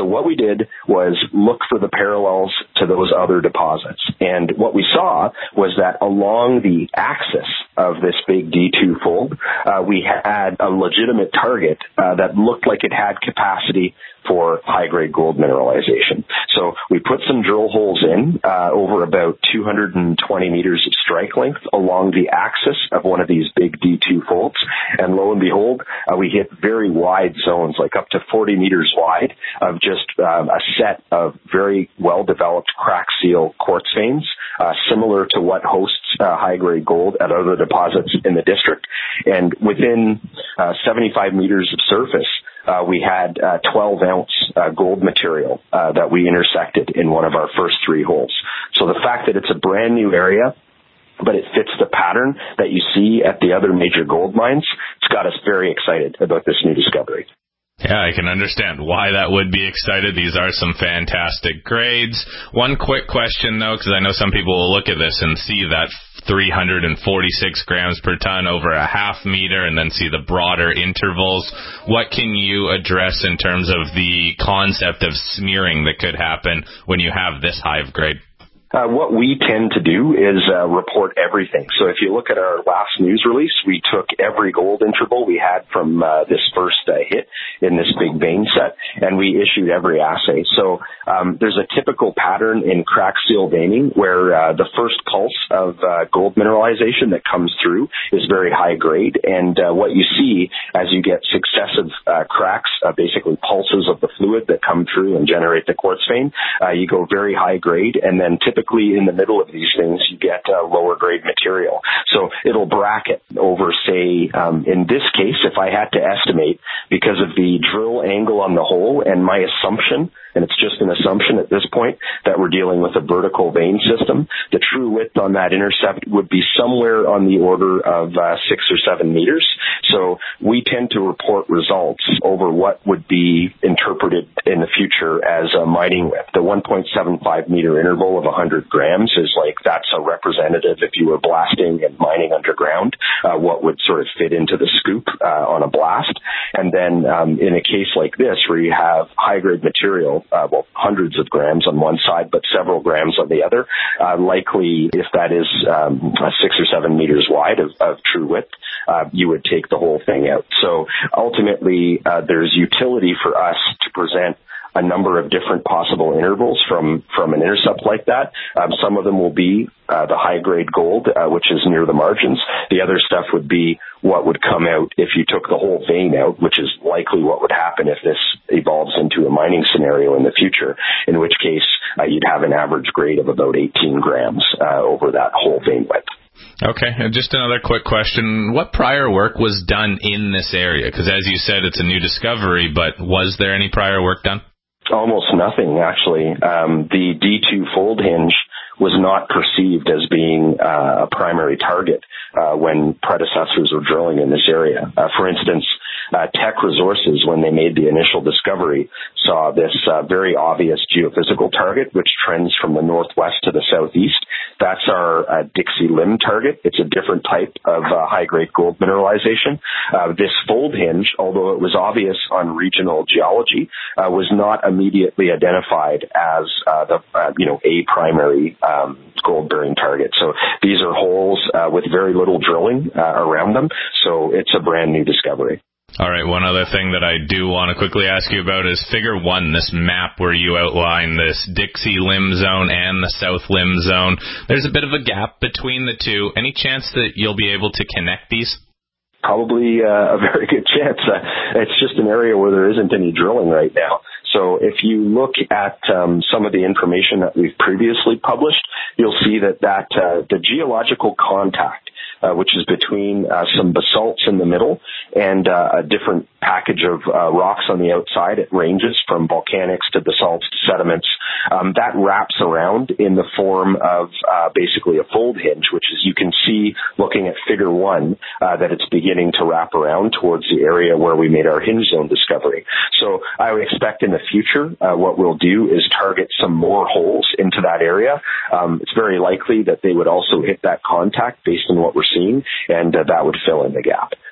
what we did was look for the parallels to those other deposits. And what we saw was that along the axis of this big D two fold, uh, we had a legitimate target uh, that looked like it had capacity for high-grade gold mineralization. So we put some drill holes in uh, over about two hundred twenty meters of strike length along the axis of one of these big D two folds. And lo and behold, uh, we hit very wide zones, like up to forty meters wide, of just um, a set of very well-developed crack seal quartz veins, uh, similar to what hosts uh, high-grade gold at other deposits in the district. And within uh, seventy-five meters of surface, Uh, we had uh, twelve ounce uh, gold material uh, that we intersected in one of our first three holes. So the fact that it's a brand new area, but it fits the pattern that you see at the other major gold mines, it's got us very excited about this new discovery. Yeah, I can understand why that would be excited. These are some fantastic grades. One quick question, though, because I know some people will look at this and see that three hundred forty-six grams per ton over a half meter and then see the broader intervals. What can you address in terms of the concept of smearing that could happen when you have this high of grade? Uh, what we tend to do is uh, report everything. So if you look at our last news release, we took every gold interval we had from uh, this first uh, hit in this big vein set, and we issued every assay. So um, there's a typical pattern in crack seal veining where uh, the first pulse of uh, gold mineralization that comes through is very high grade, and uh, what you see as you get successive uh, cracks, uh, basically pulses of the fluid that come through and generate the quartz vein, uh, you go very high grade, and then typically Typically, in the middle of these things, you get uh, lower grade material. So it'll bracket over, say, um, in this case, if I had to estimate, because of the drill angle on the hole and my assumption, and it's just an assumption at this point, that we're dealing with a vertical vein system, the true width on that intercept would be somewhere on the order of uh, six or seven meters. So we tend to report results over what would be interpreted in the future as a mining width. The one point seven five meter interval of one hundred grams is like, that's a representative, if you were blasting and mining underground, uh, what would sort of fit into the scoop uh, on a blast. And then um, in a case like this, where you have high-grade material, uh, well, hundreds of grams on one side, but several grams on the other, uh, likely, if that is um, six or seven meters wide of, of true width, uh, you would take the whole thing out. So ultimately, uh, there's utility for us to present a number of different possible intervals from, from an intercept like that. Um, some of them will be uh, the high-grade gold, uh, which is near the margins. The other stuff would be what would come out if you took the whole vein out, which is likely what would happen if this evolves into a mining scenario in the future, in which case uh, you'd have an average grade of about eighteen grams uh, over that whole vein width. Okay, and just another quick question. What prior work was done in this area? Because as you said, it's a new discovery, but was there any prior work done? Almost nothing, actually. Um, the D two fold hinge was not perceived as being uh, a primary target uh, when predecessors were drilling in this area. Uh, for instance, uh, Teck Resources, when they made the initial discovery, saw this uh, very obvious geophysical target, which trends from the northwest to the southeast. That's our uh, Dixie Limb target. It's a different type of uh, high-grade gold mineralization. Uh, this fold hinge, although it was obvious on regional geology, uh, was not immediately identified as uh, the uh, you know a primary um, gold-bearing target. So these are holes uh, with very little drilling uh, around them. So it's a brand new discovery. All right, one other thing that I do want to quickly ask you about is figure one, this map where you outline this Dixie Limb Zone and the South Limb Zone. There's a bit of a gap between the two. Any chance that you'll be able to connect these? Probably uh, a very good chance. Uh, it's just an area where there isn't any drilling right now. So if you look at um, some of the information that we've previously published, you'll see that, that uh, the geological contact, uh, which is between uh, some basalts in the middle and uh, a different package of uh, rocks on the outside, it ranges from volcanics to basalts to sediments, um, that wraps around in the form of uh, basically a fold hinge, which is you can see looking at figure one uh, that it's beginning to wrap around towards the area where we made our hinge zone discovery. So I would expect in the future uh, what we'll do is target some more holes into that area. Um, it's very likely that they would also hit that contact based on what we're seeing, and uh, that would fill in the gap.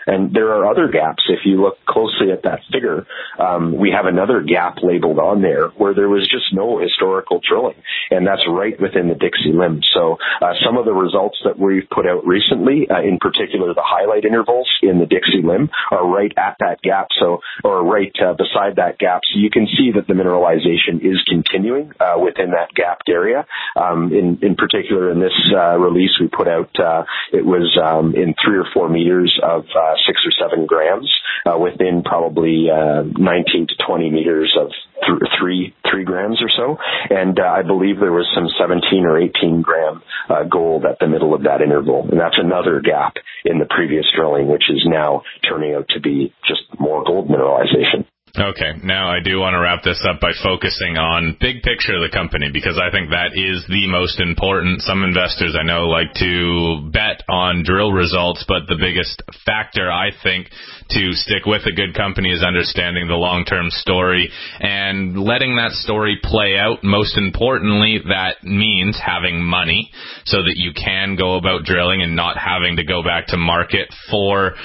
And there are other gaps. If you look closely at that figure, um, we have another gap labeled on there where there was just no historical drilling, and that's right within the Dixie Limb. So uh, some of the results that we've put out recently, uh, in particular the highlight intervals in the Dixie Limb, are right at that gap, so or right uh, beside that gap. So you can see that the mineralization is continuing uh, within that gapped area. Um, in, in particular, in this uh, release we put out, uh, it was um, in three or four meters of uh, six or seven grams uh, within probably uh, nineteen to twenty meters of th- three three grams or so. And uh, I believe there was some seventeen or eighteen gram uh, gold at the middle of that interval. And that's another gap in the previous drilling, which is now turning out to be just more gold mineralization. Okay, now I do want to wrap this up by focusing on big picture of the company, because I think that is the most important. Some investors I know like to bet on drill results, but the biggest factor, I think, to stick with a good company is understanding the long-term story and letting that story play out. Most importantly, that means having money so that you can go about drilling and not having to go back to market for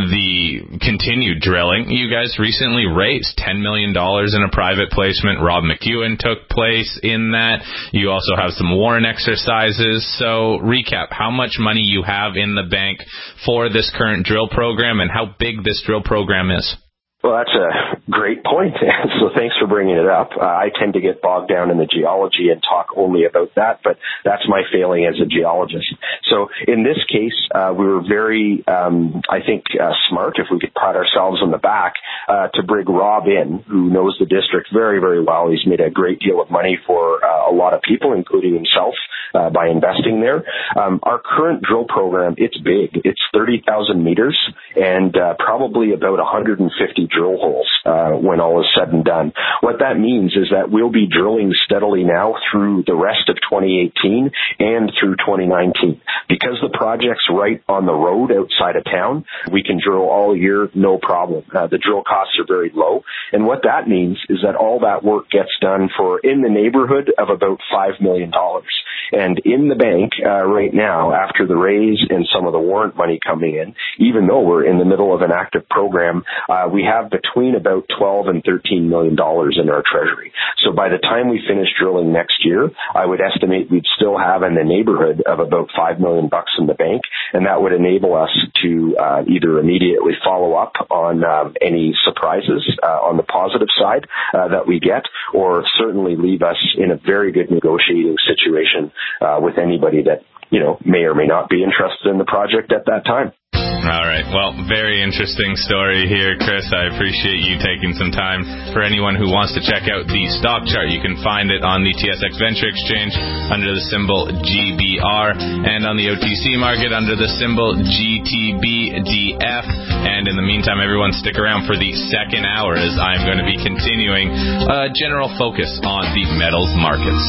the continued drilling. You guys recently raised ten million dollars in a private placement. Rob McEwen took place in that. You also have some warrant exercises. So recap how much money you have in the bank for this current drill program and how big this drill program is. Well, that's a great point. So thanks for bringing it up. Uh, I tend to get bogged down in the geology and talk only about that, but that's my failing as a geologist. So in this case, uh, we were very, um, I think, uh, smart, if we could pat ourselves on the back, uh, to bring Rob in, who knows the district very, very well. He's made a great deal of money for uh, a lot of people, including himself, uh, by investing there. Um, our current drill program, it's big. It's thirty thousand meters and uh, probably about one hundred fifty drill holes uh, when all is said and done. What that means is that we'll be drilling steadily now through the rest of twenty eighteen and through twenty nineteen. Because the project's right on the road outside of town, we can drill all year, no problem. Uh, the drill costs are very low. And what that means is that all that work gets done for in the neighborhood of about five million dollars. And in the bank uh, right now, after the raise and some of the warrant money coming in, even though we're in the middle of an active program, uh, we have between about twelve and thirteen million dollars in our treasury. So by the time we finish drilling next year, I would estimate we'd still have in the neighborhood of about five million bucks in the bank, and that would enable us to uh, either immediately follow up on um, any surprises uh, on the positive side uh, that we get, or certainly leave us in a very good negotiating situation uh, with anybody that, you know, may or may not be interested in the project at that time. All right. Well, very interesting story here, Chris. I appreciate you taking some time. For anyone who wants to check out the stock chart, you can find it on the T S X Venture Exchange under the symbol G B R and on the O T C market under the symbol G T B D F. And in the meantime, everyone stick around for the second hour as I'm going to be continuing a general focus on the metals markets.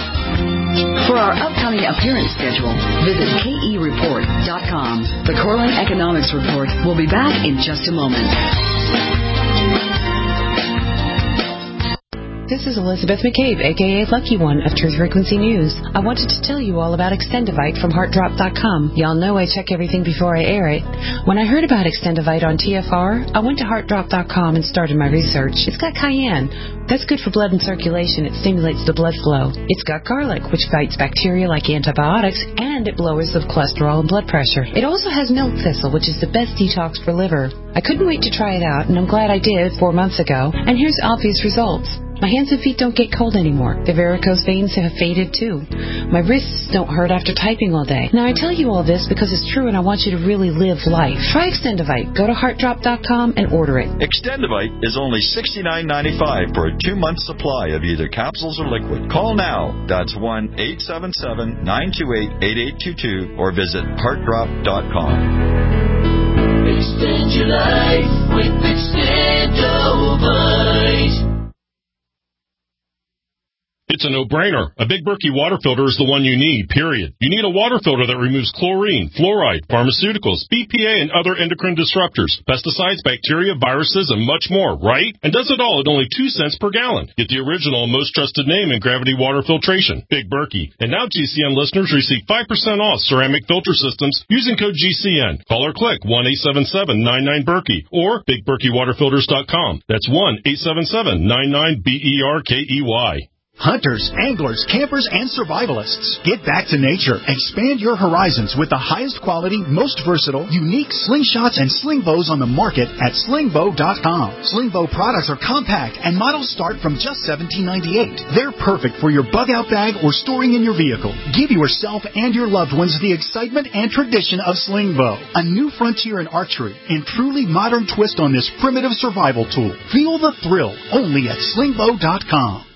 For our upcoming appearance schedule, visit K E report dot com. The Corlin Economics Report will be back in just a moment. This is Elizabeth McCabe, a k a. Lucky One of Truth Frequency News. I wanted to tell you all about Extendivite from heart drop dot com. Y'all know I check everything before I air it. When I heard about Extendivite on T F R, I went to heart drop dot com and started my research. It's got cayenne. That's good for blood and circulation. It stimulates the blood flow. It's got garlic, which fights bacteria like antibiotics, and it lowers the cholesterol and blood pressure. It also has milk thistle, which is the best detox for liver. I couldn't wait to try it out, and I'm glad I did four months ago. And here's obvious results. My hands and feet don't get cold anymore. The varicose veins have faded too. My wrists don't hurt after typing all day. Now I tell you all this because it's true and I want you to really live life. Try Extendivite. Go to heart drop dot com and order it. Extendivite is only sixty-nine ninety-five for a two-month supply of either capsules or liquid. Call now. That's one eight seven seven, nine two eight, eight eight two two or visit heart drop dot com. Extend your life with Extendivite. It's a no-brainer. A Big Berkey water filter is the one you need, period. You need a water filter that removes chlorine, fluoride, pharmaceuticals, B P A, and other endocrine disruptors, pesticides, bacteria, viruses, and much more, right? And does it all at only two cents per gallon. Get the original and most trusted name in gravity water filtration, Big Berkey. And now G C N listeners receive five percent off ceramic filter systems using code G C N. Call or click one eight seven seven nine nine Berkey or big berkey water filters dot com. That's one eight seven seven nine nine B E R K E Y. Hunters, anglers, campers, and survivalists. Get back to nature. Expand your horizons with the highest quality, most versatile, unique slingshots and sling bows on the market at sling bow dot com. Sling bow products are compact and models start from just seventeen ninety-eight. They're perfect for your bug out bag or storing in your vehicle. Give yourself and your loved ones the excitement and tradition of sling bow. A new frontier in archery and truly modern twist on this primitive survival tool. Feel the thrill only at sling bow dot com.